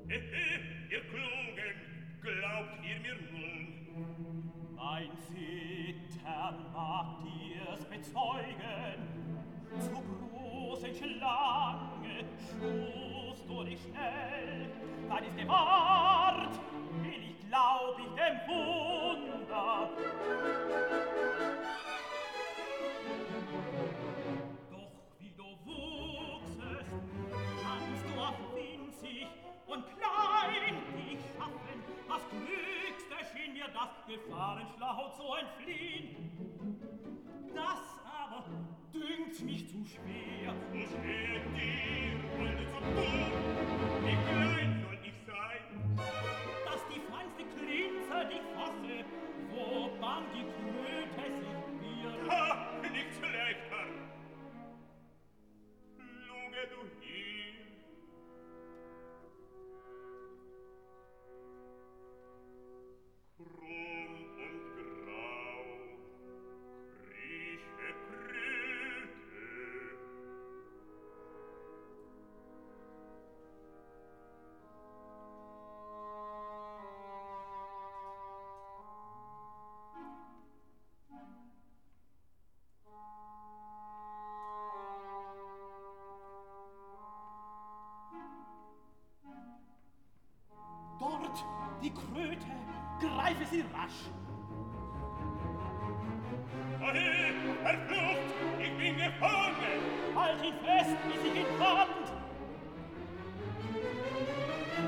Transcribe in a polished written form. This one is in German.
Ihr Klugen, glaubt ihr mir nun? Mein Zittern mag dir's bezeugen, zu großen Schlange schust du dich schnell, dann ist gewahrt, wenig glaub ich dem Wunder. Doch wie du wuchsest, kannst du auch winzig und klein dich schaffen, das Glückste schien mir das Gefahrenschlaut zu entfliehen. Das aber dünkt mich zu schwer. So schwer dir, wollte zu tun, wie klein soll ich sein? Dass die feinste Klinze dich fasse, wo bang die Kröte sich mir. Ha, nichts leichter. Luge du hier. Krumm und grau, rieche Kröte. Dort, die Kröte, greife sie rasch. Verflucht, ich bin gefangen! Halt ihn fest, bis ich ihn fand.